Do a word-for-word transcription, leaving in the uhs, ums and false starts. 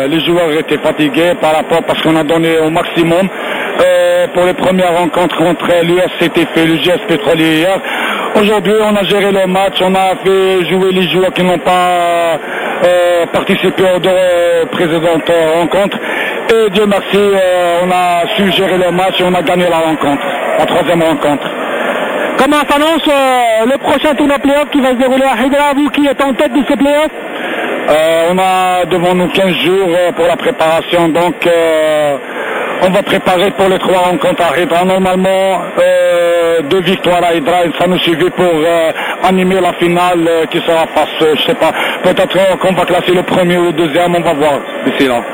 euh, les joueurs étaient fatigués par rapport parce qu'on a donné au maximum. Euh, pour les premières rencontres contre l'U S, c'était fait le G S Pétrolier hier. Aujourd'hui, on a géré le match, on a fait jouer les joueurs qui n'ont pas euh, participé aux deux euh, précédentes rencontres. Et Dieu merci, euh, on a su gérer le match et on a gagné la rencontre, la troisième rencontre. Comment s'annonce euh, le prochain tournoi playoff qui va se dérouler à Hydra, vous qui êtes en tête de ces playoffs? euh, On a devant nous quinze jours euh, pour la préparation, donc euh, on va préparer pour les trois rencontres à Hydra. Normalement, euh, deux victoires à Hydra, et ça nous suffit pour euh, animer la finale euh, qui sera face, euh, je sais pas, peut-être qu'on va classer le premier ou le deuxième, on va voir d'ici là.